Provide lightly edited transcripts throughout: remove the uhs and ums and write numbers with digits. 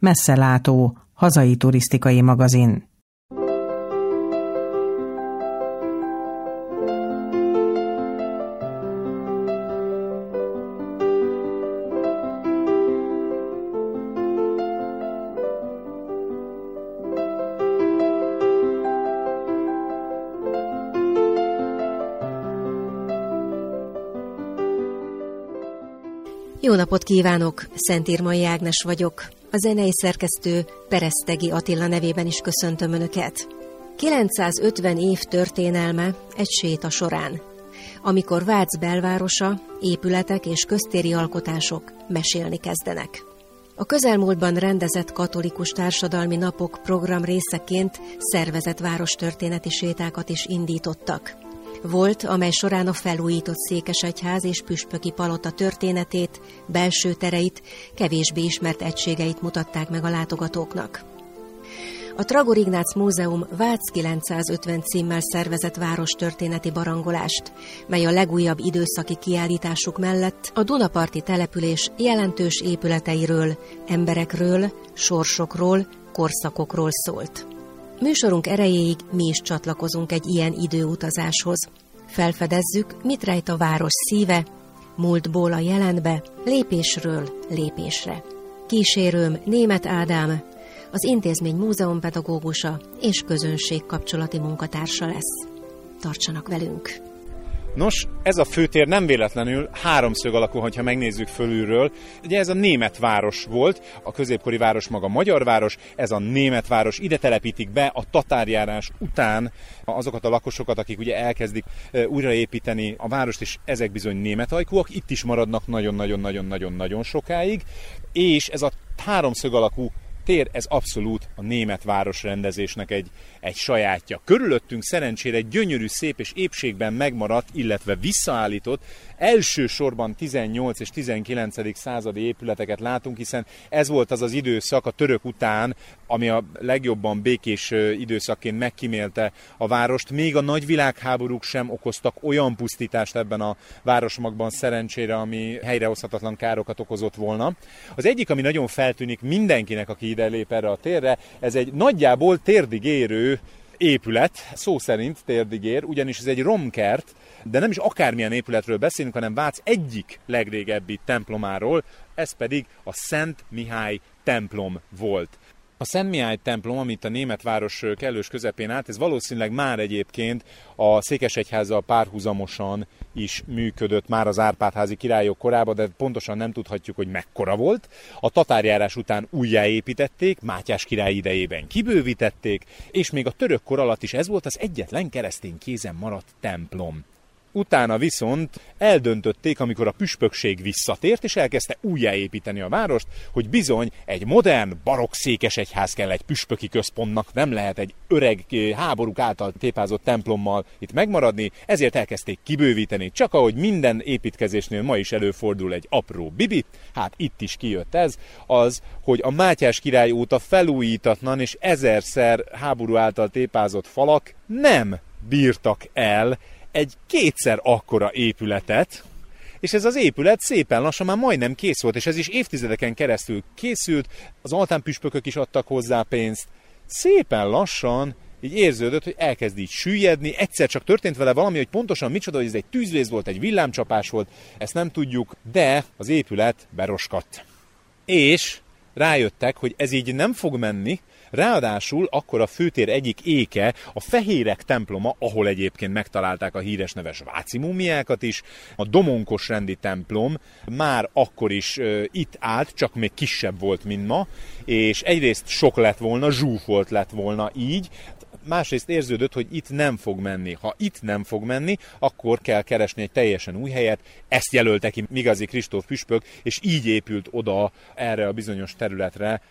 Messzelátó, hazai turisztikai magazin. Jó napot kívánok! Szentírmai Ágnes vagyok. A zenei szerkesztő Peresztegi Attila nevében is köszöntöm Önöket. 950 év történelme egy séta során, amikor Vác belvárosa, épületek és köztéri alkotások mesélni kezdenek. A közelmúltban rendezett katolikus társadalmi napok program részeként szervezett várostörténeti sétákat is indítottak. Volt, amely során a felújított székesegyház és püspöki palota történetét, belső tereit, kevésbé ismert egységeit mutatták meg a látogatóknak. A Tragor Ignác Múzeum Vác 950 címmel szervezett várostörténeti barangolást, mely a legújabb időszaki kiállításuk mellett a Dunaparti település jelentős épületeiről, emberekről, sorsokról, korszakokról szólt. Műsorunk erejéig mi is csatlakozunk egy ilyen időutazáshoz. Felfedezzük, mit rejt a város szíve, múltból a jelenbe, lépésről lépésre. Kísérőm Németh Ádám, az intézmény múzeumpedagógusa és közönségkapcsolati munkatársa lesz. Tartsanak velünk! Nos, ez a főtér nem véletlenül háromszög alakú, hogyha megnézzük fölülről. Ugye ez a német város volt, a középkori város maga magyar város, ez a német város, ide telepítik be a tatárjárás után azokat a lakosokat, akik ugye elkezdik újraépíteni a várost, és ezek bizony német ajkúak, itt is maradnak nagyon-nagyon-nagyon-nagyon sokáig, és ez a háromszög alakú tér, ez abszolút a német városrendezésnek egy sajátja. Körülöttünk szerencsére egy gyönyörű, szép és épségben megmaradt, illetve visszaállított, elsősorban 18 és 19. századi épületeket látunk, hiszen ez volt az az időszak a török után, ami a legjobban békés időszakként megkímélte a várost. Még a nagy világháborúk sem okoztak olyan pusztítást ebben a városmagban szerencsére, ami helyrehozhatatlan károkat okozott volna. Az egyik, ami nagyon feltűnik mindenkinek, aki ide lép erre a térre, ez egy nagyjából térdig érő épület, szó szerint térdig ér, ugyanis ez egy romkert, de nem is akármilyen épületről beszélünk, hanem Vác egyik legrégebbi templomáról, ez pedig a Szent Mihály templom volt. A Szent Mihály templom, amit a német város kellős közepén állt, ez valószínűleg már egyébként a székesegyházzal párhuzamosan is működött már az Árpád-házi királyok korában, de pontosan nem tudhatjuk, hogy mekkora volt. A tatárjárás után újjáépítették, Mátyás király idejében kibővítették, és még a török kor alatt is ez volt az egyetlen keresztény kézen maradt templom. Utána viszont eldöntötték, amikor a püspökség visszatért, és elkezdte újjáépíteni a várost, hogy bizony egy modern, barokk székesegyház kell egy püspöki központnak, nem lehet egy öreg, háborúk által tépázott templommal itt megmaradni, ezért elkezdték kibővíteni. Csak ahogy minden építkezésnél ma is előfordul egy apró bibi, hát itt is kijött ez, az, hogy a Mátyás király óta felújítatlan és ezerszer háború által tépázott falak nem bírtak el egy kétszer akkora épületet, és ez az épület szépen lassan már majdnem kész volt, és ez is évtizedeken keresztül készült, az altánpüspökök is adtak hozzá pénzt. Szépen lassan így érződött, hogy elkezd így süllyedni, egyszer csak történt vele valami, hogy pontosan micsoda, hogy ez egy tűzvész volt, egy villámcsapás volt, ezt nem tudjuk, de az épület beroskadt. És rájöttek, hogy ez így nem fog menni, ráadásul akkor a főtér egyik éke, a Fehérek temploma, ahol egyébként megtalálták a híres neves váci múmiákat is, a Domonkos rendi templom már akkor is itt állt, csak még kisebb volt, mint ma, és egyrészt sok lett volna, zsúfolt lett volna így, másrészt érződött, hogy itt nem fog menni. Ha itt nem fog menni, akkor kell keresni egy teljesen új helyet. Ezt jelölte ki Migazy Kristóf püspök, és így épült oda erre a bizonyos területre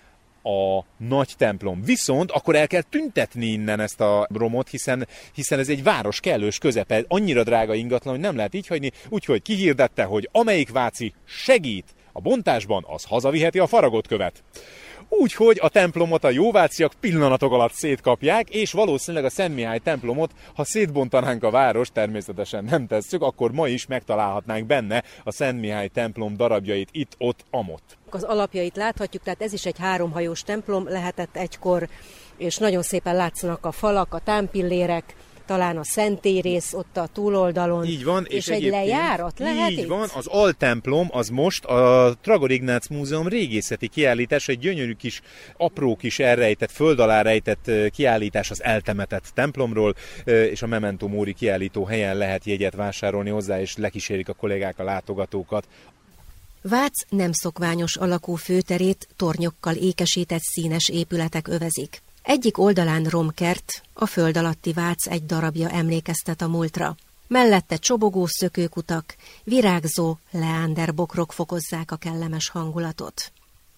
a nagy templom. Viszont akkor el kell tüntetni innen ezt a romot, hiszen ez egy város kellős közepe, annyira drága ingatlan, hogy nem lehet így hagyni, úgyhogy kihirdette, hogy amelyik váci segít a bontásban, az hazaviheti a faragott követ. úgyhogy a templomot a jóváciak pillanatok alatt szétkapják, és valószínűleg a Szent Mihály templomot, ha szétbontanánk a város, természetesen nem tesszük, akkor ma is megtalálhatnánk benne a Szent Mihály templom darabjait itt, ott, amott. Az alapjait láthatjuk, tehát ez is egy 3-hajós templom lehetett egykor, és nagyon szépen látszanak a falak, a támpillérek, talán a szentélyrész ott a túloldalon. Így van, és egy lejárat lehet így itt? van, az altemplom az most a Tragor Ignác Múzeum régészeti kiállítás, egy gyönyörű kis, apró kis elrejtett, föld alá rejtett kiállítás az eltemetett templomról, és a Memento Mori kiállító helyen lehet jegyet vásárolni hozzá, és lekísérik a kollégák a látogatókat. Vác nem szokványos alakú főterét tornyokkal ékesített színes épületek övezik. Egyik oldalán romkert, a föld alatti Vác egy darabja emlékeztet a múltra. Mellette csobogó szökőkutak, virágzó leánderbokrok fokozzák a kellemes hangulatot.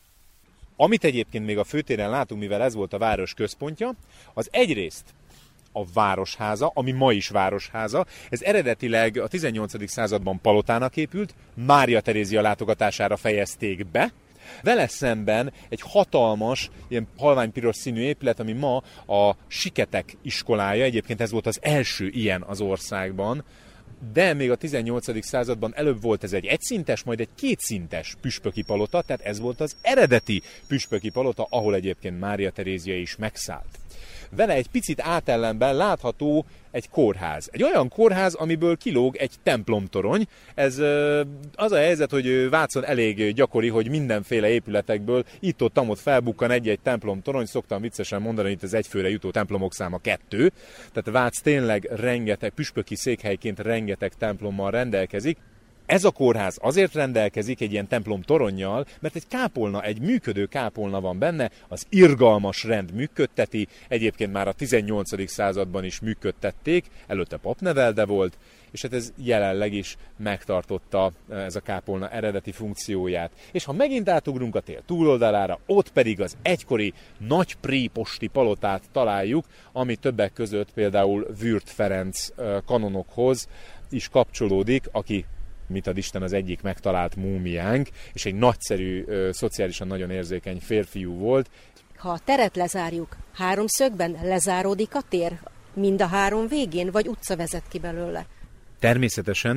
Amit egyébként még a főtéren látunk, mivel ez volt a város központja, az egyrészt a Városháza, ami ma is Városháza. Ez eredetileg a 18. században palotának épült, Mária Terézia látogatására fejezték be. Vele szemben egy hatalmas, ilyen halványpiros színű épület, ami ma a Siketek iskolája, egyébként ez volt az első ilyen az országban, de még a 18. században előbb volt ez egy egyszintes, majd egy kétszintes püspöki palota, tehát ez volt az eredeti püspöki palota, ahol egyébként Mária Terézia is megszállt. Vele egy picit átellenben látható egy kórház. Egy olyan kórház, amiből kilóg egy templomtorony. Ez az a helyzet, hogy Vácon elég gyakori, hogy mindenféle épületekből itt-ott felbukkan egy-egy templomtorony. Szoktam viccesen mondani, hogy itt az egyfőre jutó templomok száma 2. Tehát Vác tényleg rengeteg, püspöki székhelyként rengeteg templommal rendelkezik. Ez a kórház azért rendelkezik egy ilyen templom toronnyal, mert egy kápolna, egy működő kápolna van benne, az irgalmas rend működteti, egyébként már a 18. században is működtették, előtte papnevelde volt, és hát ez jelenleg is megtartotta ez a kápolna eredeti funkcióját. És ha megint átugrunk a tér túloldalára, ott pedig az egykori nagy préposti palotát találjuk, ami többek között például Würth Ferenc kanonokhoz is kapcsolódik, aki mit ad Isten az egyik megtalált múmiánk, és egy nagyszerű, szociálisan nagyon érzékeny férfiú volt. Ha a teret lezárjuk, 3 szögben lezáródik a tér? Mind a 3 végén, vagy utca vezet ki belőle? Természetesen,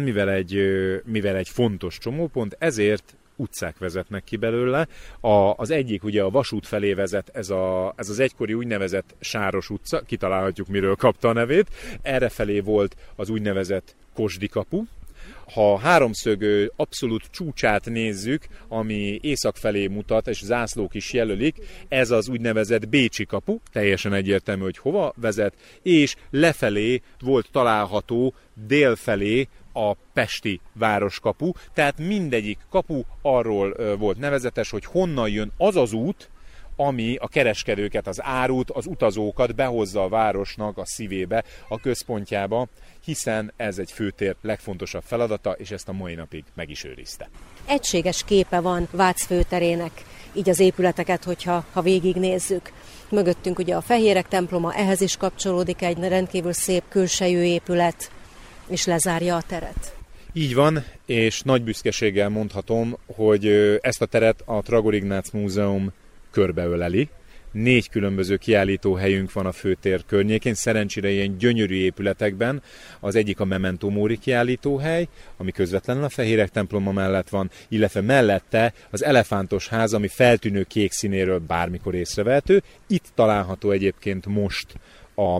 mivel egy fontos csomópont, ezért utcák vezetnek ki belőle. Az egyik ugye a vasút felé vezet, ez az egykori úgynevezett Sáros utca, kitalálhatjuk miről kapta a nevét. Errefelé volt az úgynevezett Kosdi kapu. Ha a háromszög abszolút csúcsát nézzük, ami észak felé mutat, és zászlók is jelölik, ez az úgynevezett Bécsi kapu, teljesen egyértelmű, hogy hova vezet, és lefelé volt található délfelé a pesti városkapu, tehát mindegyik kapu arról volt nevezetes, hogy honnan jön az az út, ami a kereskedőket, az árut, az utazókat behozza a városnak a szívébe, a központjába, hiszen ez egy főtér legfontosabb feladata, és ezt a mai napig meg is őrizte. Egységes képe van Vác főterének, így az épületeket, hogyha végignézzük. Mögöttünk ugye a Fehérek temploma, ehhez is kapcsolódik egy rendkívül szép külsejű épület, és lezárja a teret. Így van, és nagy büszkeséggel mondhatom, hogy ezt a teret a Tragor Ignác Múzeum körbeöleli. 4 különböző kiállítóhelyünk van a főtér környékén, szerencsére ilyen gyönyörű épületekben. Az egyik a Memento Mori kiállítóhely, ami közvetlenül a Fehérek temploma mellett van, illetve mellette az Elefántos ház, ami feltűnő kék színéről bármikor észrevehető. Itt található egyébként most a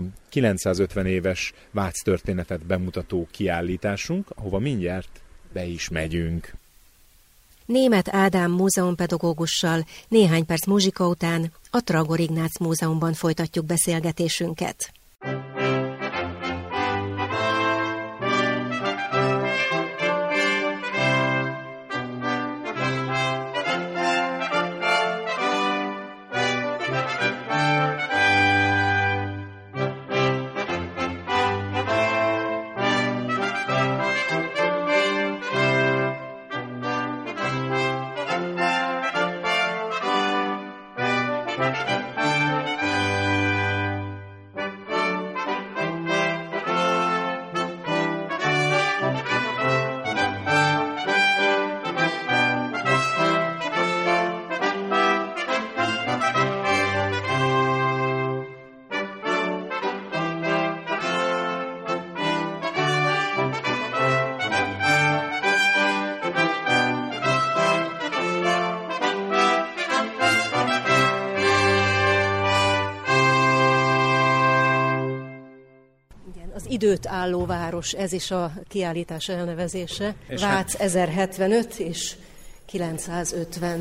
950 éves Vác történetet bemutató kiállításunk, ahova mindjárt be is megyünk. Németh Ádám múzeumpedagógussal néhány perc muzsika után a Tragor Ignác Múzeumban folytatjuk beszélgetésünket. időt álló város, ez is a kiállítás elnevezése. Vác 1075 és 950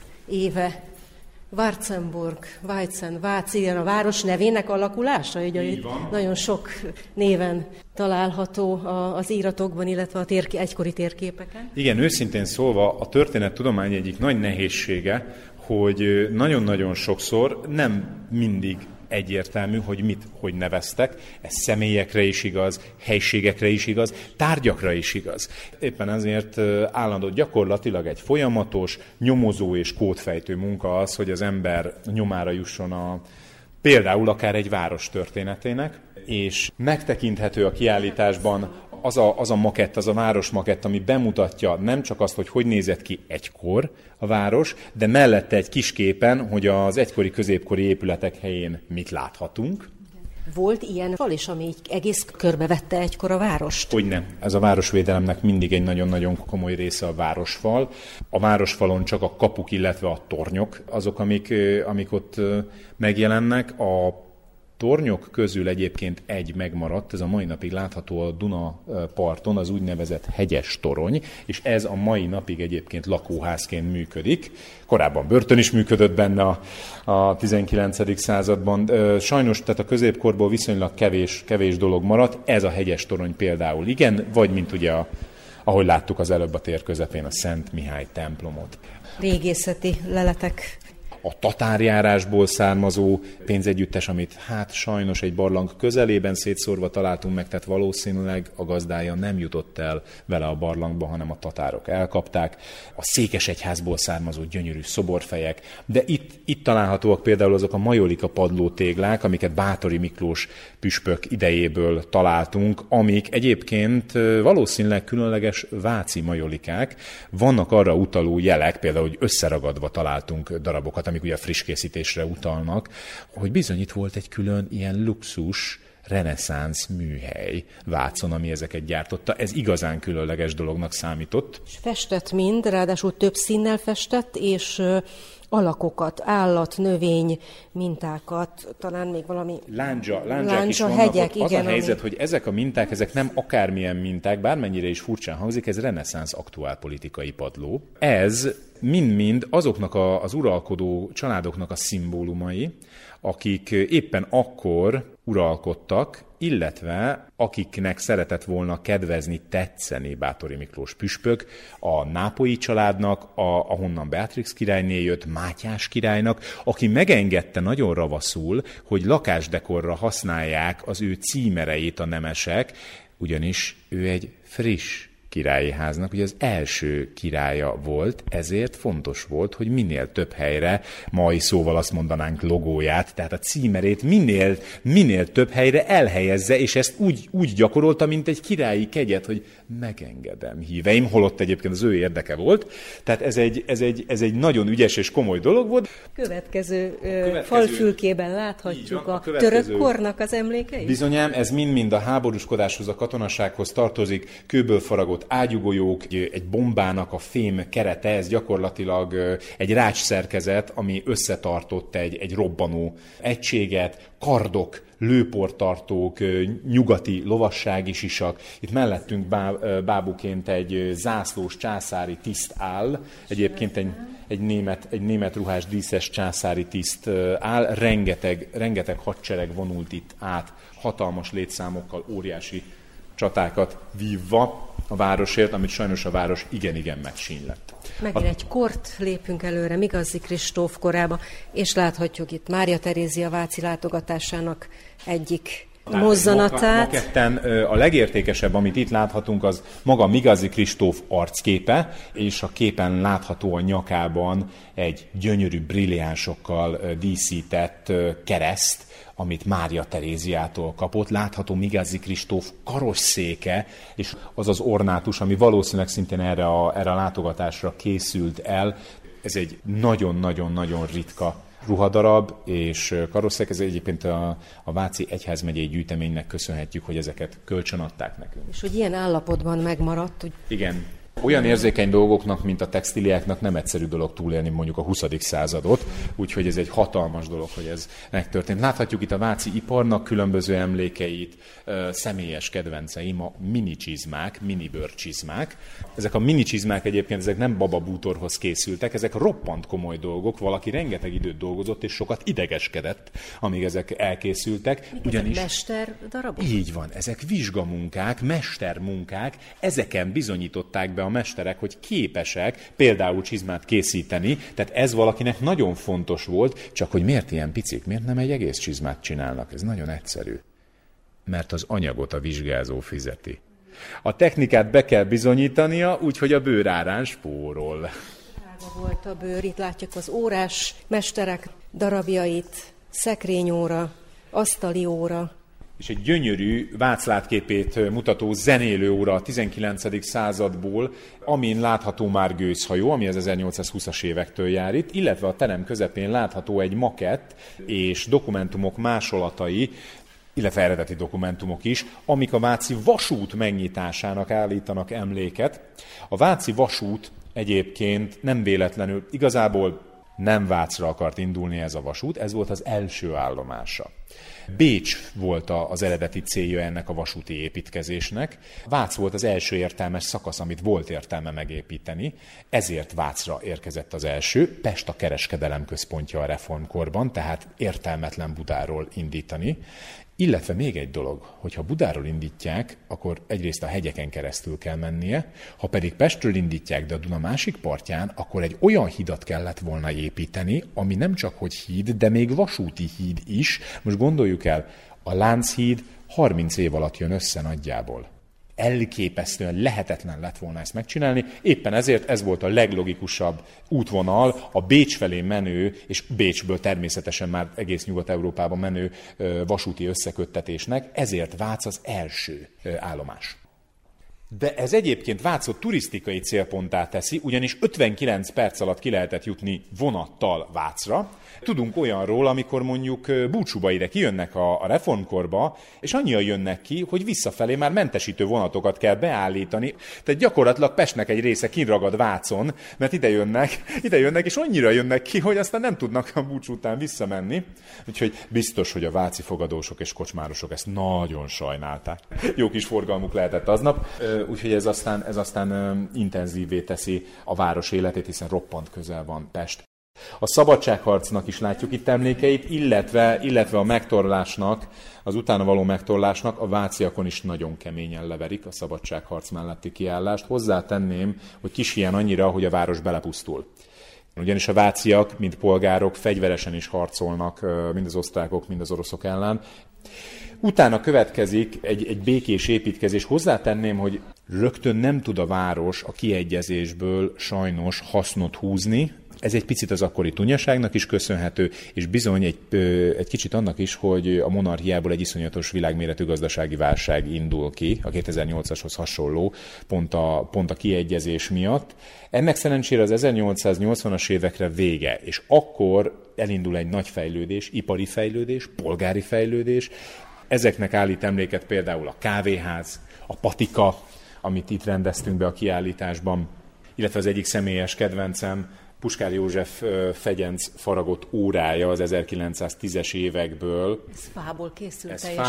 éve. Wartzenburg, Weizen, Vác, igen, a város nevének alakulása, ugye nagyon sok néven található az íratokban, illetve a egykori térképeken. Igen, őszintén szólva a történettudomány egyik nagy nehézsége, hogy nagyon-nagyon sokszor nem mindig egyértelmű, hogy hogy neveztek. Ez személyekre is igaz, helységekre is igaz, tárgyakra is igaz. Éppen ezért állandó gyakorlatilag egy folyamatos, nyomozó és kódfejtő munka az, hogy az ember nyomára jusson például akár egy város történetének, és megtekinthető a kiállításban az a makett, az a városmakett, ami bemutatja nem csak azt, hogy nézett ki egykor a város, de mellette egy kis képen, hogy az egykori, középkori épületek helyén mit láthatunk. Volt ilyen fal is, ami egész körbevette egykor a várost? Hogyne. Ez a városvédelemnek mindig egy nagyon-nagyon komoly része a városfal. A városfalon csak a kapuk, illetve a tornyok azok, amik ott megjelennek. A tornyok közül egyébként egy megmaradt, ez a mai napig látható a Duna parton, az úgynevezett hegyes torony, és ez a mai napig egyébként lakóházként működik. Korábban börtön is működött benne a 19. században. Sajnos tehát a középkorból viszonylag kevés dolog maradt, ez a hegyes torony például igen, vagy mint ugye ahogy láttuk az előbb a tér közepén, a Szent Mihály templomot. Régészeti leletek. A tatárjárásból származó pénzegyüttes, amit sajnos egy barlang közelében szétszórva találtunk meg, tehát valószínűleg a gazdája nem jutott el vele a barlangba, hanem a tatárok elkapták. A Székesegyházból származó gyönyörű szoborfejek, de itt találhatóak például azok a majolika padlótéglák, amiket Báthori Miklós püspök idejéből találtunk, amik egyébként valószínűleg különleges váci majolikák. Vannak arra utaló jelek, például, hogy összeragadva találtunk darabokat, amik ugye a frisskészítésre utalnak, hogy bizony itt volt egy külön ilyen luxus, reneszánsz műhely Vácon, ami ezeket gyártotta. Ez igazán különleges dolognak számított. És festett mind, ráadásul több színnel festett, és alakokat, állat, növény, mintákat, talán még valami lándzsák is vannak. Hegyek, az a helyzet, hogy ezek a minták, ezek nem akármilyen minták, bármennyire is furcsán hangzik, ez reneszánsz aktuálpolitikai padló. Ez mind-mind azoknak az uralkodó családoknak a szimbólumai, akik éppen akkor uralkodtak, illetve akiknek szeretett volna kedvezni, tetszeni Báthori Miklós püspök, a nápolyi családnak, ahonnan Beatrix királyné jött, Mátyás királynak, aki megengedte nagyon ravaszul, hogy lakásdekorra használják az ő címereit a nemesek, ugyanis ő egy friss királyi háznak, ugye az első királya volt, ezért fontos volt, hogy minél több helyre, mai szóval azt mondanánk logóját, tehát a címerét minél több helyre elhelyezze, és ezt úgy gyakorolta, mint egy királyi kegyet, hogy megengedem híveim, holott egyébként az ő érdeke volt. Tehát ez egy nagyon ügyes és komoly dolog volt. Következő falfülkében láthatjuk a török kornak az emlékeit? Bizonyám, ez mind-mind a háborúskodáshoz, a katonasághoz tartozik, kőből faragott ágyugójók, egy bombának a fém kerete, ez gyakorlatilag egy rácsszerkezet, ami összetartott egy robbanó egységet, kardok, lőportartók, nyugati lovassági sisak. Itt mellettünk bábuként egy zászlós császári tiszt áll, egyébként egy német ruhás díszes császári tiszt áll, rengeteg hadsereg vonult itt át, hatalmas létszámokkal, óriási csatákat vívva a városért, amit sajnos a város igen-igen megsínlett. Megint egy kort lépünk előre, Migazzi Kristóf korába, és láthatjuk itt Mária Terézia váci látogatásának egyik mozzanatát. Maketten a legértékesebb, amit itt láthatunk, az maga Migazzi Kristóf arcképe, és a képen látható a nyakában egy gyönyörű brilliánsokkal díszített kereszt, amit Mária Teréziától kapott. Látható Migazzi Kristóf karosszéke, és az az ornátus, ami valószínűleg szintén erre a látogatásra készült el. Ez egy nagyon-nagyon-nagyon ritka ruhadarab és karosszék. Ez egyébként a Váci Egyházmegyei Gyűjteménynek köszönhetjük, hogy ezeket kölcsönadták nekünk. És hogy ilyen állapotban megmaradt. Hogy... Igen. Olyan érzékeny dolgoknak, mint a textíliáknak nem egyszerű dolog túlélni mondjuk a 20. századot, úgyhogy ez egy hatalmas dolog, hogy ez megtörtént. Láthatjuk itt a váci iparnak különböző emlékeit, személyes kedvenceim, a minicsizmák, minibőrcsizmák. Ezek a minicsizmák egyébként ezek nem bababútorhoz készültek, ezek roppant komoly dolgok, valaki rengeteg időt dolgozott és sokat idegeskedett, amíg ezek elkészültek. Ugyanis mester darabok? Így van, ezek vizsgamunkák, mestermunkák, ezeken bizonyították be a mesterek, hogy képesek például csizmát készíteni, tehát ez valakinek nagyon fontos volt, csak hogy miért ilyen picik, miért nem egy egész csizmát csinálnak? Ez nagyon egyszerű. Mert az anyagot a vizsgázó fizeti. A technikát be kell bizonyítania, úgyhogy a bőr árán spórol. Drága volt a bőr, itt látjuk az órás mesterek darabjait, szekrényóra, asztali óra. És egy gyönyörű václátképét mutató zenélőóra a 19. századból, amin látható már gőzhajó, ami az 1820-as évektől jár itt, illetve a terem közepén látható egy makett és dokumentumok másolatai, illetve eredeti dokumentumok is, amik a váci vasút megnyitásának állítanak emléket. A váci vasút egyébként nem véletlenül, igazából nem Vácra akart indulni ez a vasút, ez volt az első állomása. Bécs volt az eredeti célja ennek a vasúti építkezésnek. Vác volt az első értelmes szakasz, amit volt értelme megépíteni, ezért Vácra érkezett az első. Pest a kereskedelem központja a reformkorban, tehát értelmetlen Budáról indítani. Illetve még egy dolog, hogyha Budáról indítják, akkor egyrészt a hegyeken keresztül kell mennie, ha pedig Pestről indítják, de a Duna másik partján, akkor egy olyan hidat kellett volna építeni, ami nem csak hogy híd, de még vasúti híd is. Most gondoljuk el, a Lánchíd 30 év alatt jön össze nagyjából. Elképesztően lehetetlen lett volna ezt megcsinálni, éppen ezért ez volt a leglogikusabb útvonal, a Bécs felé menő, és Bécsből természetesen már egész Nyugat-Európában menő vasúti összeköttetésnek, ezért Vác az első állomás. De ez egyébként Vácot turisztikai célponttá teszi, ugyanis 59 perc alatt ki lehetett jutni vonattal Vácra. Tudunk olyanról, amikor mondjuk búcsúba ide kijönnek a reformkorba, és annyian jönnek ki, hogy visszafelé már mentesítő vonatokat kell beállítani. Tehát gyakorlatilag Pestnek egy része kinragad Vácon, mert ide jönnek, és annyira jönnek ki, hogy aztán nem tudnak a búcsú után visszamenni. Úgyhogy biztos, hogy a váci fogadósok és kocsmárosok ezt nagyon sajnálták. Jó kis forgalmuk lehetett aznap, úgyhogy ez aztán intenzívvé teszi a város életét, hiszen roppant közel van Pest. A szabadságharcnak is látjuk itt emlékeit, illetve a megtorlásnak, az utána való megtorlásnak a váciakon is nagyon keményen leverik a szabadságharc melletti kiállást. Hozzátenném, hogy kis ilyen annyira, hogy a város belepusztul. Ugyanis a váciak, mint polgárok fegyveresen is harcolnak mind az osztrákok, mind az oroszok ellen. Utána következik egy békés építkezés. Hozzátenném, hogy rögtön nem tud a város a kiegyezésből sajnos hasznot húzni. Ez egy picit az akkori tunyaságnak is köszönhető, és bizony egy kicsit annak is, hogy a monarchiából egy iszonyatos világméretű gazdasági válság indul ki, a 2008-ashoz hasonló, pont a kiegyezés miatt. Ennek szerencsére az 1880-as évekre vége, és akkor elindul egy nagy fejlődés, ipari fejlődés, polgári fejlődés. Ezeknek állít emléket például a kávéház, a patika, amit itt rendeztünk be a kiállításban, illetve az egyik személyes kedvencem, Puskár József fegyenc faragott órája az 1910-es évekből. Ez fából készült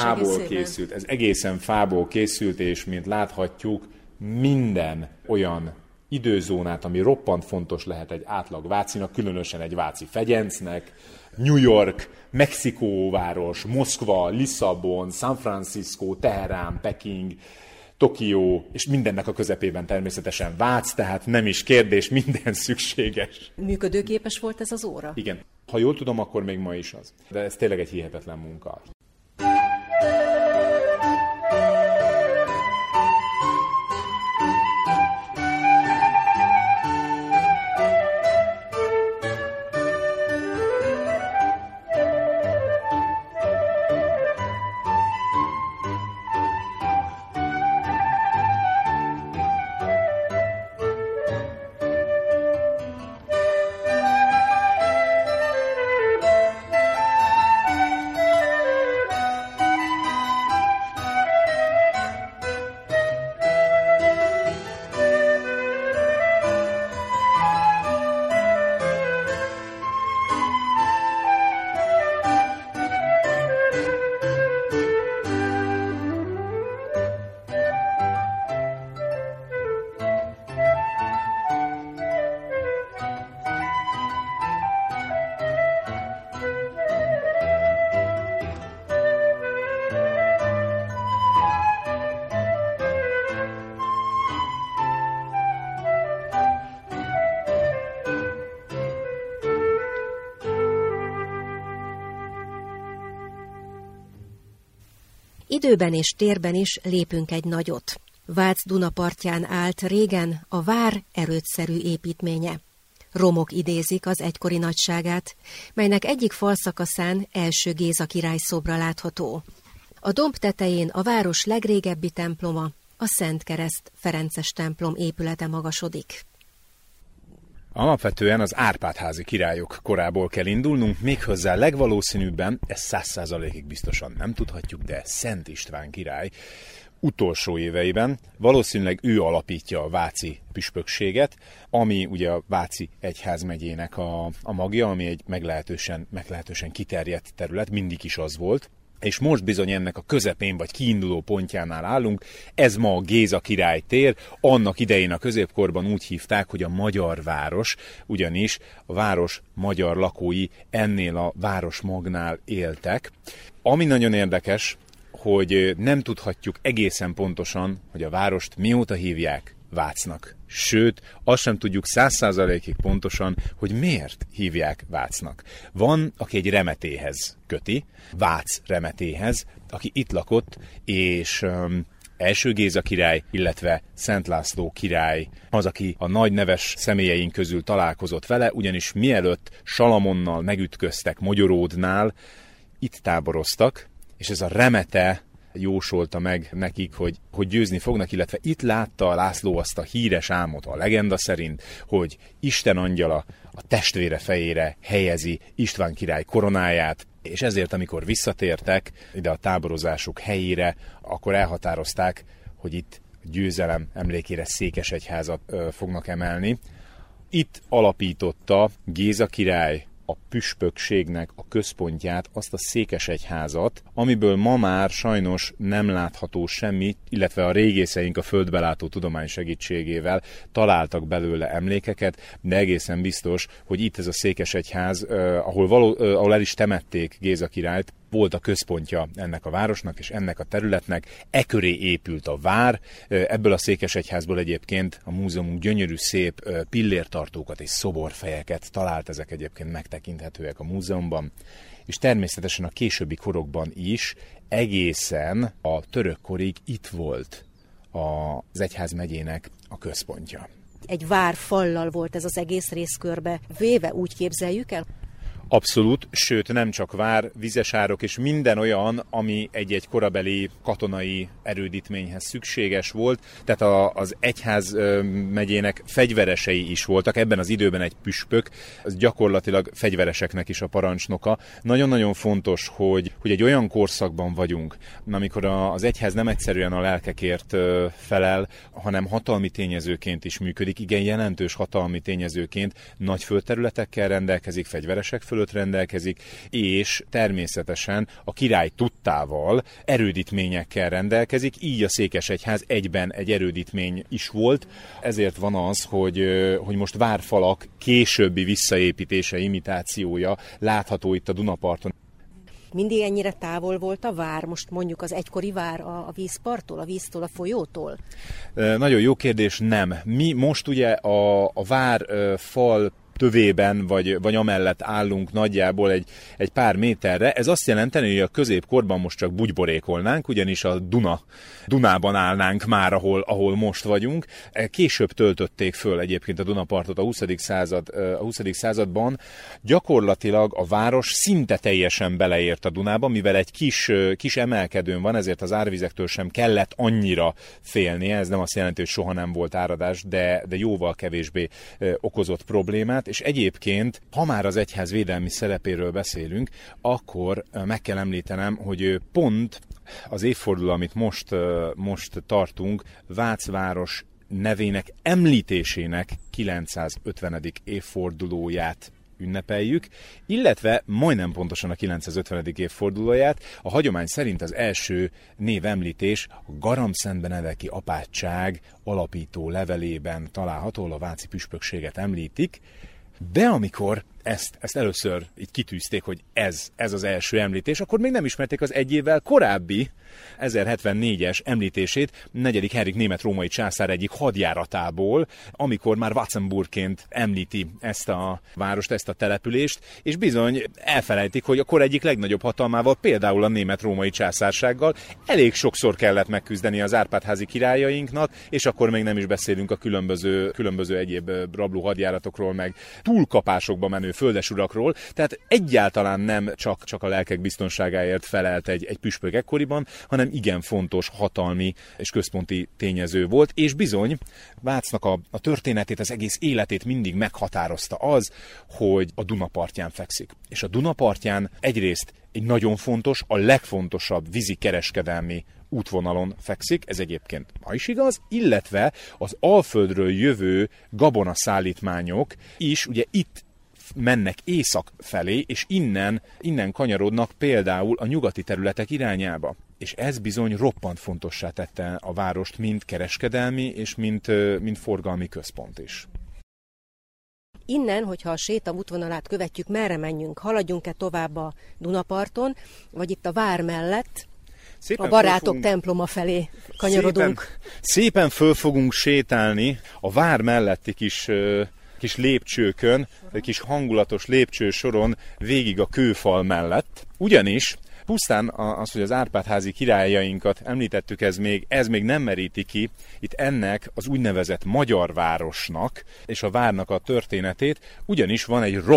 Ez egészen fából készült, és mint láthatjuk, minden olyan időzónát, ami roppant fontos lehet egy átlag vácinak, különösen egy váci fegyencnek, New York, Mexikóváros, Moszkva, Lisszabon, San Francisco, Teherán, Peking, Tokió, és mindennek a közepében természetesen Vác, tehát nem is kérdés, minden szükséges. Működőképes volt ez az óra? Igen. Ha jól tudom, akkor még ma is az. De ez tényleg egy hihetetlen munka. Időben és térben is lépünk egy nagyot. Vác Duna partján állt régen a vár erődszerű építménye. Romok idézik az egykori nagyságát, melynek egyik falszakaszán első Géza király szobra látható. A domb tetején a város legrégebbi temploma, a Szent Kereszt Ferences templom épülete magasodik. Alapvetően az Árpád-házi királyok korából kell indulnunk, méghozzá legvalószínűbben, ezt 100%-ig biztosan nem tudhatjuk, de Szent István király utolsó éveiben valószínűleg ő alapítja a váci püspökséget, ami ugye a Váci egyházmegyének a magja, ami egy meglehetősen kiterjedt terület, mindig is az volt. És most bizony ennek a közepén vagy kiinduló pontjánál állunk, ez ma a Géza király tér, annak idején a középkorban úgy hívták, hogy a magyar város, ugyanis a város magyar lakói ennél a városmagnál éltek. Ami nagyon érdekes, hogy nem tudhatjuk egészen pontosan, hogy a várost mióta hívják Vácnak. Sőt, azt sem tudjuk 100%-ig pontosan, hogy miért hívják Vácnak. Van, aki egy remetéhez köti, Vác remetéhez, aki itt lakott, és első Géza király, illetve Szent László király az, aki a nagy neves személyeink közül találkozott vele, ugyanis mielőtt Salamonnal megütköztek Mogyoródnál, itt táboroztak, és ez a remete jósolta meg nekik, hogy győzni fognak, illetve itt látta László azt a híres álmot, a legenda szerint, hogy Isten angyala a testvére fejére helyezi István király koronáját, és ezért, amikor visszatértek ide a táborozásuk helyére, akkor elhatározták, hogy itt győzelem emlékére székesegyházat fognak emelni. Itt alapította Géza király a püspökségnek a központját, azt a székesegyházat, amiből ma már sajnos nem látható semmi, illetve a régészeink a földbelátó tudomány segítségével találtak belőle emlékeket, de egészen biztos, hogy itt ez a székesegyház, ahol el is temették Géza királyt, volt a központja ennek a városnak és ennek a területnek, köré épült a vár. Ebből a székesegyházból egyébként a múzeumunk gyönyörű szép pillértartókat és szoborfejeket talált, ezek egyébként megtekinthetőek a múzeumban, és természetesen a későbbi korokban is egészen a török korig itt volt az egyházmegyének a központja. Egy várfallal volt ez az egész részkörbe véve, úgy képzeljük el? Abszolút, sőt nem csak vár, vizesárok és minden olyan, ami egy korabeli katonai erődítményhez szükséges volt, tehát az egyház megyének fegyveresei is voltak, ebben az időben egy püspök, az gyakorlatilag fegyvereseknek is a parancsnoka. Nagyon-nagyon fontos, hogy egy olyan korszakban vagyunk, amikor az egyház nem egyszerűen a lelkekért felel, hanem hatalmi tényezőként is működik, igen jelentős hatalmi tényezőként, nagy földterületekkel rendelkezik, fegyveresek fölött rendelkezik, és természetesen a király tudtával erődítményekkel rendelkezik, így a székesegyház egyben egy erődítmény is volt. Ezért van az, hogy most várfalak későbbi visszaépítése, imitációja látható itt a Dunaparton. Mindig ennyire távol volt a vár, most mondjuk az egykori vár a vízparttól, a víztől, a folyótól? Nagyon jó kérdés, nem. Mi most ugye a vár fal tövében, vagy amellett állunk nagyjából egy pár méterre. Ez azt jelenteni, hogy a középkorban most csak bugyborékolnánk, ugyanis a Dunában állnánk már, ahol most vagyunk. Később töltötték föl egyébként a Dunapartot a 20. században. Gyakorlatilag a város szinte teljesen beleért a Dunába, mivel egy kis emelkedőn van, ezért az árvizektől sem kellett annyira félnie. Ez nem azt jelenti, hogy soha nem volt áradás, de jóval kevésbé okozott problémát. És egyébként, ha már az egyház védelmi szerepéről beszélünk, akkor meg kell említenem, hogy pont az évforduló, amit most tartunk, Vácváros nevének említésének 950. évfordulóját ünnepeljük, illetve majdnem pontosan a 950. évfordulóját. A hagyomány szerint az első névemlítés a Garamszentbenedeki apátság alapító levelében található, a váci püspökséget említik, de amikor ezt először így kitűzték, hogy ez az első említés, akkor még nem ismerték az egy évvel korábbi 1074-es említését 4. Henrik német-római császár egyik hadjáratából, amikor már Watzenburgként említi ezt a várost, ezt a települést, és bizony elfelejtik, hogy a kor egyik legnagyobb hatalmával, például a német-római császársággal elég sokszor kellett megküzdeni az Árpád-házi királyainknak, és akkor még nem is beszélünk a különböző egyéb rabló hadjáratokról, meg túlkapásokba menő földesurakról, tehát egyáltalán nem csak a lelkek biztonságáért felelt egy püspök ekkoriban, hanem igen fontos hatalmi és központi tényező volt, és bizony Vácnak a történetét, az egész életét mindig meghatározta az, hogy a Duna partján fekszik. És a Duna partján egyrészt egy nagyon fontos, a legfontosabb vízi kereskedelmi útvonalon fekszik, ez egyébként ma is igaz, illetve az Alföldről jövő gabonaszállítmányok is ugye itt mennek észak felé, és innen kanyarodnak például a nyugati területek irányába. És ez bizony roppant fontossá tette a várost, mind kereskedelmi, és mind forgalmi központ is. Innen, hogyha a séta útvonalát követjük, merre menjünk? Haladjunk-e tovább a Dunaparton, vagy itt a vár mellett szépen a barátok temploma felé kanyarodunk? Szépen föl fogunk sétálni a vár melletti kis lépcsőkön, egy kis hangulatos lépcsősoron végig a kőfal mellett. Ugyanis pusztán az, hogy az Árpád-házi királyainkat említettük, ez még nem meríti ki itt ennek az úgynevezett magyar városnak és a várnak a történetét, ugyanis van egy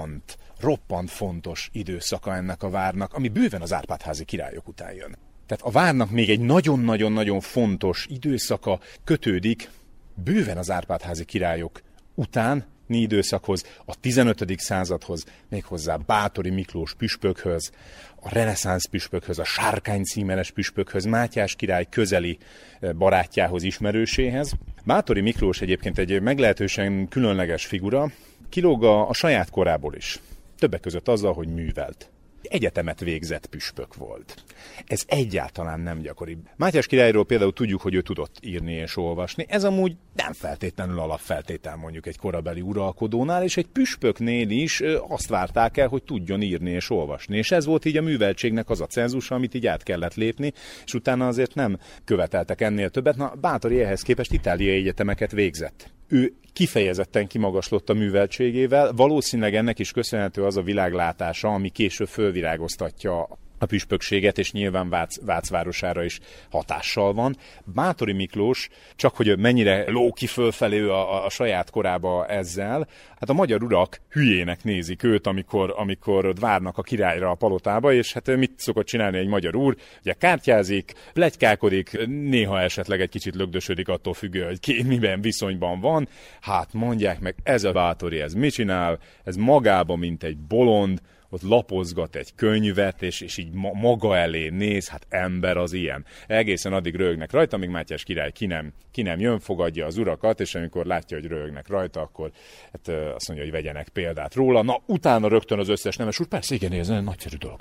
roppant fontos időszaka ennek a várnak, ami bőven az Árpád-házi királyok után jön. Tehát a várnak még egy nagyon-nagyon-nagyon fontos időszaka kötődik bőven az Árpád-házi királyok utáni időszakhoz, a 15. századhoz, méghozzá Báthori Miklós püspökhöz, a reneszánsz püspökhöz, a Sárkány címeres püspökhöz, Mátyás király közeli barátjához, ismerőséhez. Báthori Miklós egyébként egy meglehetősen különleges figura, kilóg a saját korából is. Többek között azzal, hogy művelt. Egyetemet végzett püspök volt. Ez egyáltalán nem gyakori. Mátyás királyról például tudjuk, hogy ő tudott írni és olvasni. Ez amúgy nem feltétlenül alapfeltétel mondjuk egy korabeli uralkodónál, és egy püspöknél is azt várták el, hogy tudjon írni és olvasni. És ez volt így a műveltségnek az a cenzusa, amit így át kellett lépni, és utána azért nem követeltek ennél többet. Na, Báthori ehhez képest itáliai egyetemeket végzett. Ő kifejezetten kimagaslott a műveltségével, valószínűleg ennek is köszönhető az a világlátása, ami később fölvirágoztatja a püspökséget, és nyilván Vác városára is hatással van. Báthori Miklós, csak hogy mennyire ló ki fölfelé a saját korába ezzel, hát a magyar urak hülyének nézik őt, amikor várnak a királyra a palotába, és hát mit szokott csinálni egy magyar úr? Ugye kártyázik, pletykálkodik, néha esetleg egy kicsit lögdösödik, attól függő, hogy ki miben viszonyban van. Hát mondják meg, ez a Báthori, ez mit csinál? Ez magában, mint egy bolond, ott lapozgat egy könyvet, és így maga elé néz, hát ember az ilyen. Egészen addig röhögnek rajta, amíg Mátyás király ki nem jön, fogadja az urakat, és amikor látja, hogy röhögnek rajta, akkor hát azt mondja, hogy vegyenek példát róla. Na, utána rögtön az összes nemes úr, persze, igen, ez egy nagyszerű dolog.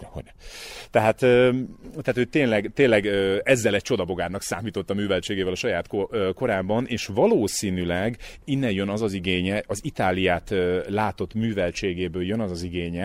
Tehát ő tényleg ezzel egy csodabogárnak számított a műveltségével a saját korában, és valószínűleg innen jön az igénye, az Itáliát látott műveltségéből jön az igénye,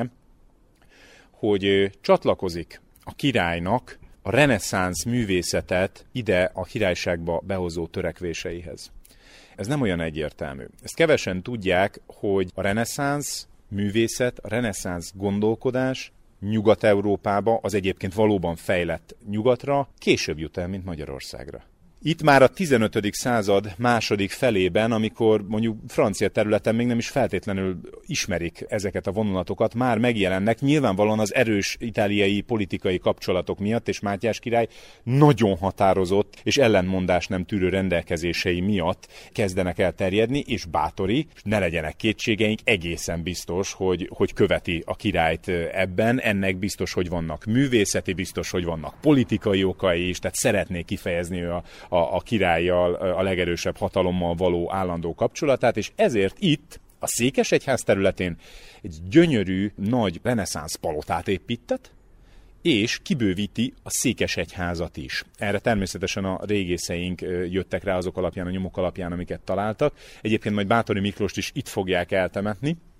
hogy csatlakozik a királynak a reneszánsz művészetet ide a királyságba behozó törekvéseihez. Ez nem olyan egyértelmű. Ezt kevesen tudják, hogy a reneszánsz művészet, a reneszánsz gondolkodás Nyugat-Európába, az egyébként valóban fejlett nyugatra később jut el, mint Magyarországra. Itt már a 15. század második felében, amikor mondjuk francia területen még nem is feltétlenül ismerik ezeket a vonulatokat, már megjelennek, nyilvánvalóan az erős itáliai politikai kapcsolatok miatt, és Mátyás király nagyon határozott és ellenmondás nem tűrő rendelkezései miatt kezdenek el terjedni, és Báthori, ne legyenek kétségeink, egészen biztos, hogy követi a királyt ebben, ennek biztos, hogy vannak művészeti, biztos, hogy vannak politikai okai is, tehát szeretné kifejezni a királlyal, a legerősebb hatalommal való állandó kapcsolatát, és ezért itt, a Székesegyház területén egy gyönyörű, nagy reneszánsz palotát építtet, és kibővíti a Székesegyházat is. Erre természetesen a régészeink jöttek rá azok alapján, a nyomok alapján, amiket találtak. Egyébként majd Báthori Miklóst is itt fogják eltemetni,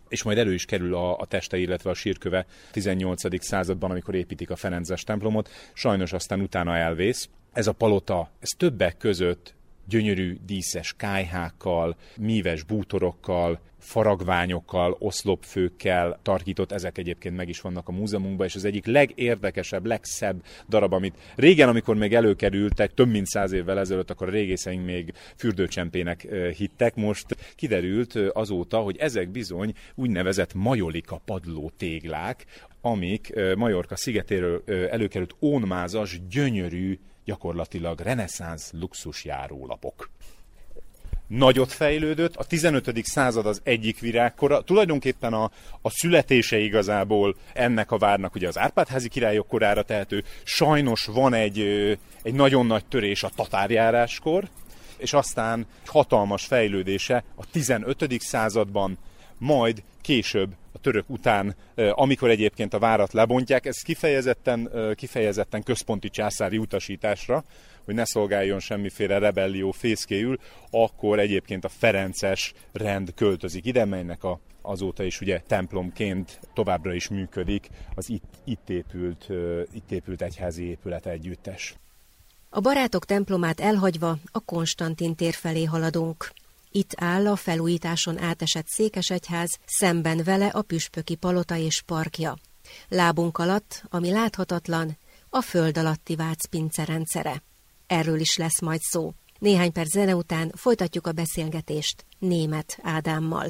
és majd elő is kerül a teste, illetve a sírköve 18. században, amikor építik a Ferences templomot. Sajnos aztán utána elvész. Ez a palota, ez többek között gyönyörű díszes kályhákkal, míves bútorokkal, faragványokkal, oszlopfőkkel tarkított, ezek egyébként meg is vannak a múzeumunkban, és az egyik legérdekesebb, legszebb darab, amit régen, amikor még előkerültek, több mint 100 évvel ezelőtt, akkor a régészeink még fürdőcsempének hittek, most kiderült azóta, hogy ezek bizony úgynevezett majolika padló téglák, amik Majorka szigetéről előkerült ónmázas, gyönyörű, gyakorlatilag reneszánsz luxusjárólapok. Nagyot fejlődött, a 15. század az egyik virágkora, tulajdonképpen a születése igazából ennek a várnak ugye az Árpád-házi királyok korára tehető, sajnos van egy nagyon nagy törés a tatárjáráskor, és aztán hatalmas fejlődése a 15. században, majd később a török után, amikor egyébként a várat lebontják, ez kifejezetten központi császári utasításra, hogy ne szolgáljon semmiféle rebellió fészkéül, akkor egyébként a ferences rend költözik ide, melynek azóta is ugye templomként továbbra is működik az itt épült egyházi épület együttes. A Barátok templomát elhagyva a Konstantin tér felé haladunk. Itt áll a felújításon átesett székesegyház, szemben vele a püspöki palota és parkja. Lábunk alatt, ami láthatatlan, a föld alatti Vácpince rendszere. Erről is lesz majd szó. Néhány perc zene után folytatjuk a beszélgetést Németh Ádámmal.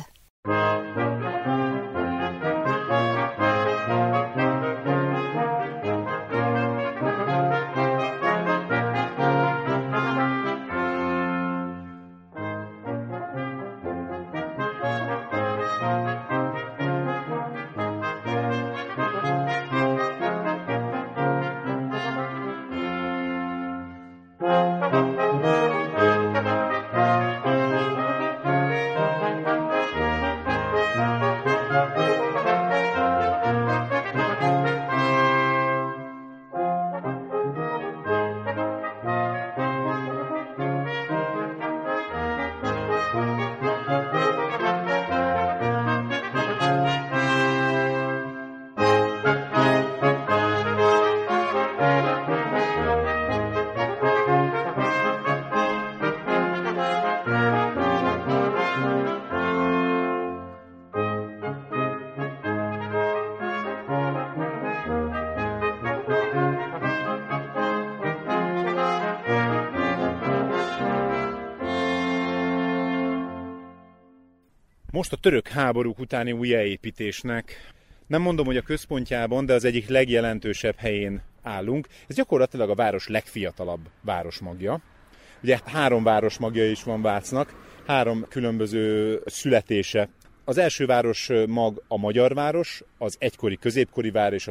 Most a török háborúk utáni újjáépítésnek, nem mondom, hogy a központjában, de az egyik legjelentősebb helyén állunk. Ez gyakorlatilag a város legfiatalabb városmagja. Ugye 3 városmagja is van Vácnak, 3 különböző születése. Az első városmag a magyar város, az egykori középkori vár és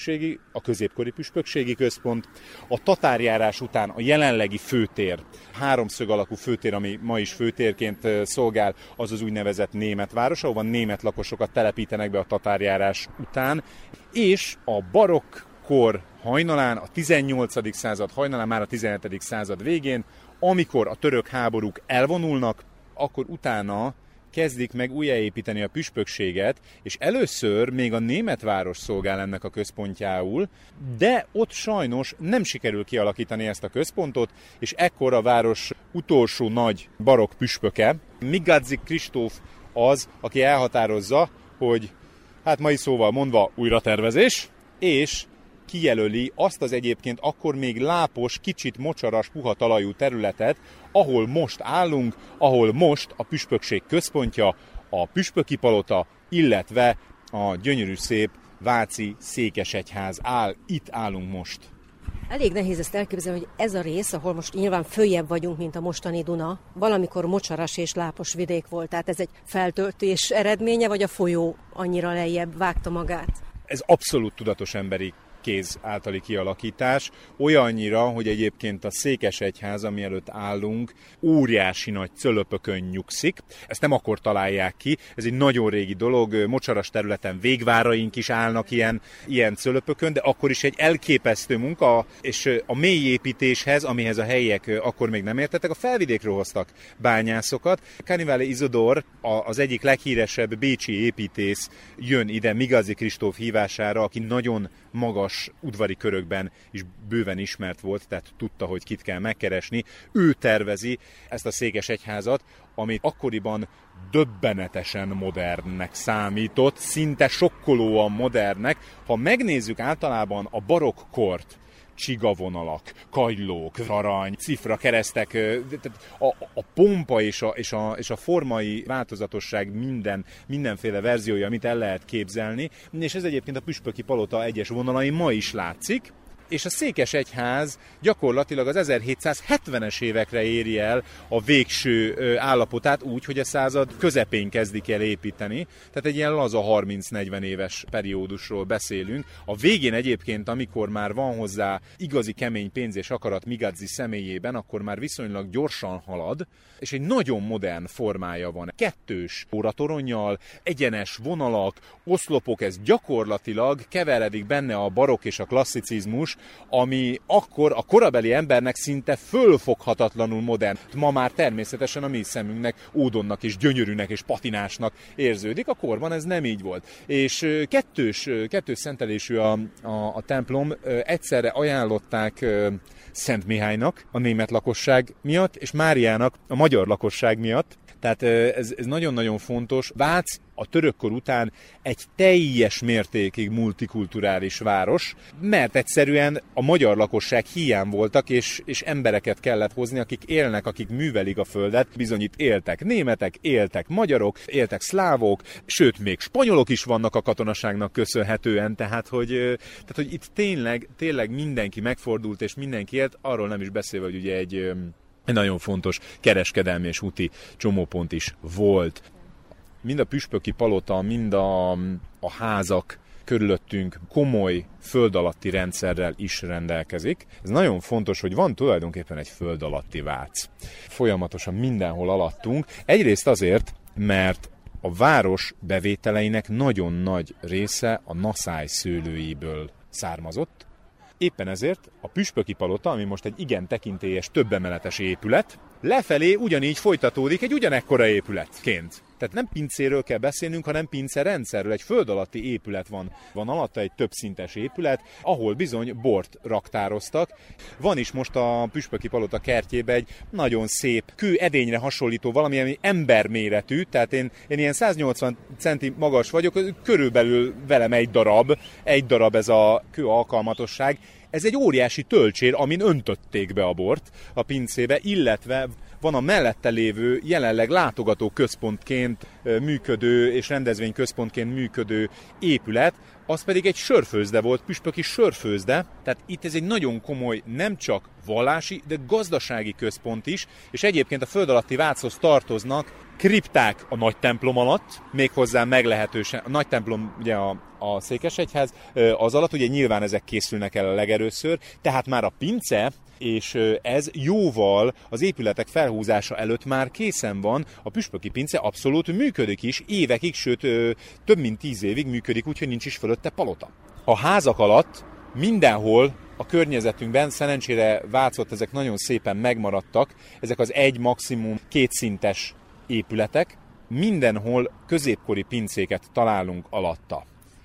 a középkori püspökségi központ. A tatárjárás után a jelenlegi főtér, 3-szög alakú főtér, ami ma is főtérként szolgál, az az úgynevezett német város, ahova német lakosokat telepítenek be a tatárjárás után. És a barokkor hajnalán, a 18. század hajnalán, már a 17. század végén, amikor a török háborúk elvonulnak, akkor utána kezdik meg újjáépíteni a püspökséget, és először még a német város szolgál ennek a központjául, de ott sajnos nem sikerül kialakítani ezt a központot, és ekkor a város utolsó nagy barokk püspöke, Migádzik Kristóf az, aki elhatározza, hogy hát mai szóval mondva újratervezés, és kijelöli azt az egyébként akkor még lápos, kicsit mocsaras, puha talajú területet, ahol most állunk, ahol most a püspökség központja, a püspöki palota, illetve a gyönyörű szép váci székesegyház áll. Itt állunk most. Elég nehéz ezt elképzelni, hogy ez a rész, ahol most nyilván följebb vagyunk, mint a mostani Duna, valamikor mocsaras és lápos vidék volt. Tehát ez egy feltöltés eredménye, vagy a folyó annyira lejjebb vágta magát? Ez abszolút tudatos emberi kéz általi kialakítás, olyannyira, hogy egyébként a székesegyház, ami előtt állunk, óriási nagy cölöpökön nyugszik. Ezt nem akkor találják ki, ez egy nagyon régi dolog, mocsaras területen végváraink is állnak ilyen cölöpökön, de akkor is egy elképesztő munka, és a mélyépítéshez, amihez a helyiek akkor még nem értettek, a felvidékről hoztak bányászokat. Cannavale Isidore, az egyik leghíresebb bécsi építész jön ide Migazi Kristóf hívására, aki nagyon magas udvari körökben is bőven ismert volt, tehát tudta, hogy kit kell megkeresni. Ő tervezi ezt a székesegyházat, amit akkoriban döbbenetesen modernnek számított, szinte sokkolóan modernnek. Ha megnézzük általában a barokk kort, csigavonalak, kagylók, arany, cifra, keresztek, a pompa és a formai változatosság mindenféle verziója, amit el lehet képzelni, és ez egyébként a püspöki palota egyes vonalai ma is látszik, és a székesegyház gyakorlatilag az 1770-es évekre éri el a végső állapotát úgy, hogy a század közepén kezdik el építeni, tehát egy ilyen laza 30-40 éves periódusról beszélünk. A végén egyébként, amikor már van hozzá igazi kemény pénz és akarat Migazi személyében, akkor már viszonylag gyorsan halad, és egy nagyon modern formája van. Kettős óratoronnyal, egyenes vonalak, oszlopok, ez gyakorlatilag keveredik benne a barokk és a klasszicizmus, ami akkor a korabeli embernek szinte fölfoghatatlanul modern. Ma már természetesen a mi szemünknek ódonnak és gyönyörűnek és patinásnak érződik, a korban ez nem így volt. És kettős szentelésű a templom, egyszerre ajánlották Szent Mihálynak a német lakosság miatt, és Máriának a magyar lakosság miatt. Tehát ez nagyon-nagyon fontos. Vác a törökkor után egy teljes mértékig multikulturális város, mert egyszerűen a magyar lakosság hiány voltak, és embereket kellett hozni, akik élnek, akik művelik a földet. Bizony itt éltek németek, éltek magyarok, éltek szlávok, sőt, még spanyolok is vannak a katonaságnak köszönhetően, tehát hogy itt tényleg mindenki megfordult, és mindenki élt, arról nem is beszélve, hogy ugye egy nagyon fontos kereskedelmi és úti csomópont is volt. Mind a püspöki palota, mind a házak körülöttünk komoly föld alatti rendszerrel is rendelkezik. Ez nagyon fontos, hogy van tulajdonképpen egy föld alatti Vác. Folyamatosan mindenhol alattunk. Egyrészt azért, mert a város bevételeinek nagyon nagy része a naszály szőlőiből származott. Éppen ezért a püspöki palota, ami most egy igen tekintélyes, többemeletes épület, lefelé ugyanígy folytatódik egy ugyanekkora épületként. Tehát nem pincéről kell beszélnünk, hanem pincerendszerről. Egy föld alatti épület van alatta, egy többszintes épület, ahol bizony bort raktároztak. Van is most a püspöki palota kertjében egy nagyon szép kő edényre hasonlító valami, ami emberméretű, tehát én ilyen 180 centi magas vagyok, körülbelül velem egy darab ez a kő alkalmatosság. Ez egy óriási tölcsér, amin öntötték be a bort a pincébe, illetve van a mellette lévő, jelenleg látogatóközpontként működő és rendezvényközpontként működő épület, az pedig egy sörfőzde volt, püspöki sörfőzde, tehát itt ez egy nagyon komoly, nem csak vallási, de gazdasági központ is, és egyébként a föld alatti Váchoz tartoznak kripták a nagy templom alatt, méghozzá meglehetősen, a nagy templom ugye a székesegyház, az alatt ugye nyilván ezek készülnek el a legelőször, tehát már a pince, és ez jóval az épületek felhúzása előtt már készen van, a püspöki pince abszolút működik is, évekig, sőt több mint 10 évig működik, úgyhogy nincs is fölötte palota. A házak alatt mindenhol a környezetünkben, szerencsére Vácott ezek nagyon szépen megmaradtak, ezek az egy maximum 2 szintes épületek, mindenhol középkori pincéket találunk alatta.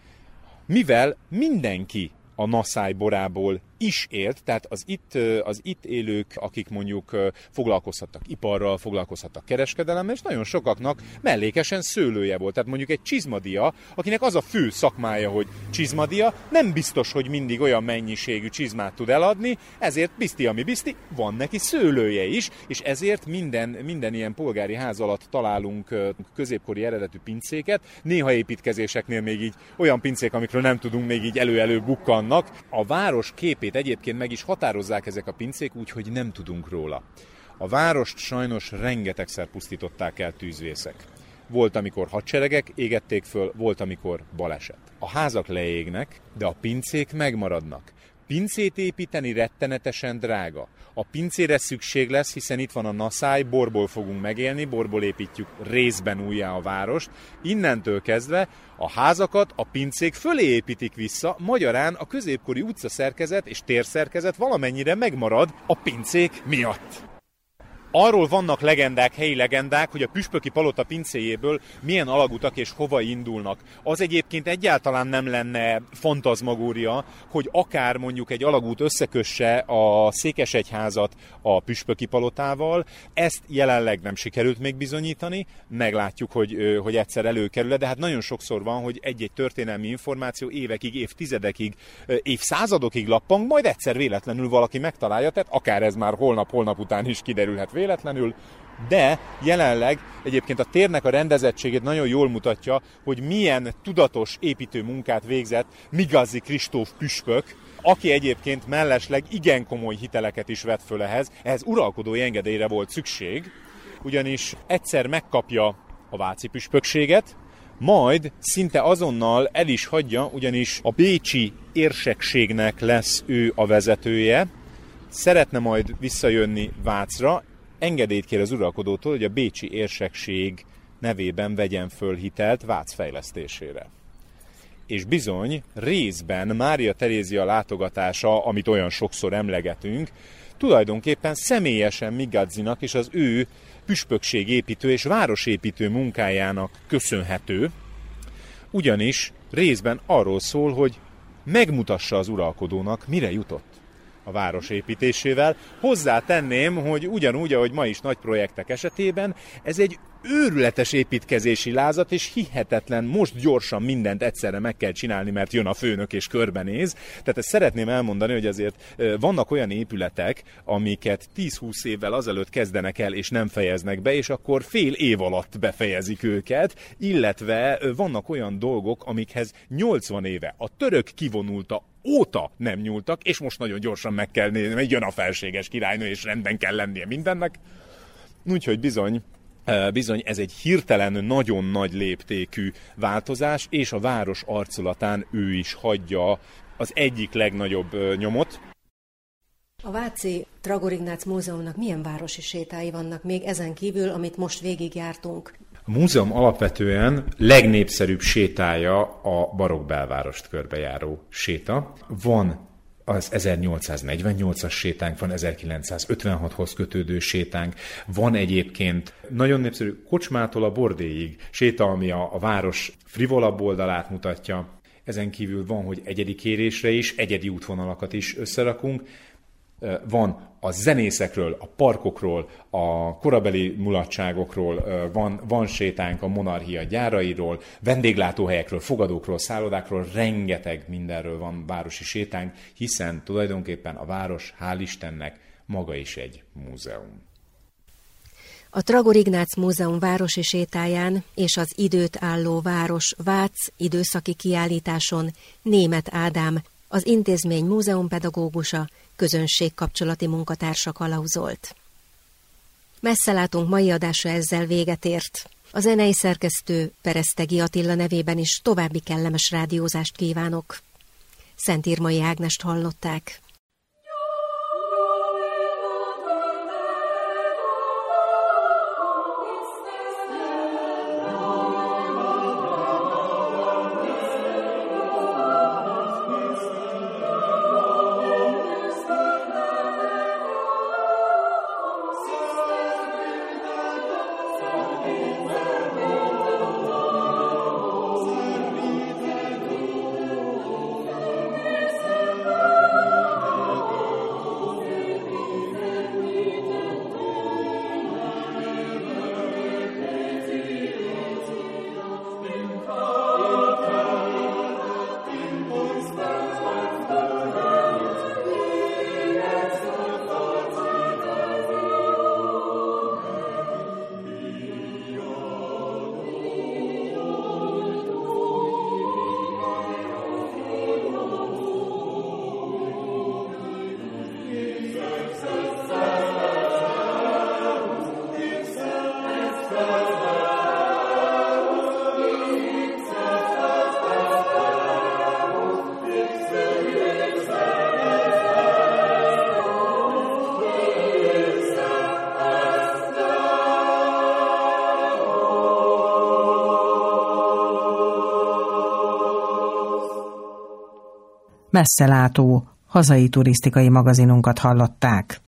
Mivel mindenki a naszály borából is élt, tehát az itt élők, akik mondjuk foglalkozhattak iparral, foglalkozhattak kereskedelemmel, és nagyon sokaknak mellékesen szőlője volt. Tehát mondjuk egy csizmadia, akinek az a fő szakmája, hogy csizmadia, nem biztos, hogy mindig olyan mennyiségű csizmát tud eladni, ezért bizti, ami bizti, van neki szőlője is, és ezért minden ilyen polgári ház alatt találunk középkori eredetű pincéket, néha építkezéseknél még így olyan pincék, amikről nem tudunk, még így elő-elő bukkannak. A város képét egyébként meg is határozzák ezek a pincék, úgyhogy nem tudunk róla. A várost sajnos rengetegszer pusztították el tűzvészek. volt, amikor hadseregek égették föl, volt, amikor baleset. A házak leégnek, de a pincék megmaradnak. Pincét építeni rettenetesen drága. A pincére szükség lesz, hiszen itt van a naszály, borból fogunk megélni, borból építjük részben újjá a várost. Innentől kezdve a házakat a pincék fölé építik vissza, magyarán a középkori utcaszerkezet és térszerkezet valamennyire megmarad a pincék miatt. Arról vannak legendák, helyi legendák, hogy a püspöki palota pincéjéből milyen alagutak és hova indulnak. Az egyébként egyáltalán nem lenne fantazmagória, hogy akár mondjuk egy alagút összekösse a Székesegyházat a püspöki palotával. Ezt jelenleg nem sikerült még bizonyítani, meglátjuk, hogy egyszer előkerül, de hát nagyon sokszor van, hogy egy-egy történelmi információ évekig, évtizedekig, évszázadokig lappang, majd egyszer véletlenül valaki megtalálja, tehát akár ez már holnap után is kiderülhet véletlenül, de jelenleg egyébként a térnek a rendezettségét nagyon jól mutatja, hogy milyen tudatos építő munkát végzett Migazzi Kristóf püspök, aki egyébként mellesleg igen komoly hiteleket is vett föl ehhez uralkodói engedélyre volt szükség, ugyanis egyszer megkapja a váci püspökséget, majd szinte azonnal el is hagyja, ugyanis a bécsi érsekségnek lesz ő a vezetője, szeretne majd visszajönni Vácra, engedélyt kér az uralkodótól, hogy a bécsi érsekség nevében vegyen föl hitelt Vác fejlesztésére. És bizony, részben Mária Terézia látogatása, amit olyan sokszor emlegetünk, tulajdonképpen személyesen Migazzinak és az ő püspökségépítő és városépítő munkájának köszönhető, ugyanis részben arról szól, hogy megmutassa az uralkodónak, mire jutott a város építésével. Hozzátenném, hogy ugyanúgy, ahogy ma is nagy projektek esetében, ez egy őrületes építkezési lázat, és hihetetlen, most gyorsan mindent egyszerre meg kell csinálni, mert jön a főnök és körbenéz. Tehát ezt szeretném elmondani, hogy azért vannak olyan épületek, amiket 10-20 évvel azelőtt kezdenek el, és nem fejeznek be, és akkor fél év alatt befejezik őket, illetve vannak olyan dolgok, amikhez 80 éve a török kivonulta óta nem nyúltak, és most nagyon gyorsan meg kell nézni, mert jön a felséges királynő, és rendben kell lennie mindennek. Úgyhogy bizony ez egy hirtelen nagyon nagy léptékű változás, és a város arculatán ő is hagyja az egyik legnagyobb nyomot. A váci Tragor Ignác Múzeumnak milyen városi sétái vannak még ezen kívül, amit most végigjártunk? A múzeum alapvetően legnépszerűbb sétája a barokk belvárost körbejáró séta. Van az 1848-as sétánk, van 1956-hoz kötődő sétánk, van egyébként nagyon népszerű Kocsmától a Bordéig séta, ami a város frivolabb oldalát mutatja. Ezen kívül van, hogy egyedi kérésre is, egyedi útvonalakat is összerakunk. Van a zenészekről, a parkokról, a korabeli mulatságokról, van sétánk a monarchia gyárairól, vendéglátóhelyekről, fogadókról, szállodákról, rengeteg mindenről van városi sétánk, hiszen tulajdonképpen a város, hál' Istennek, maga is egy múzeum. A Tragor Ignác Múzeum városi sétáján és az időt álló város Vác időszaki kiállításon Németh Ádám, az intézmény múzeumpedagógusa, közönségkapcsolati munkatársa kalauzolt. Messzelátunk mai adása ezzel véget ért. A zenei szerkesztő Peresztegi Attila nevében is további kellemes rádiózást kívánok. Szentírmai Ágnest hallották. Messzelátó, hazai turisztikai magazinunkat hallották.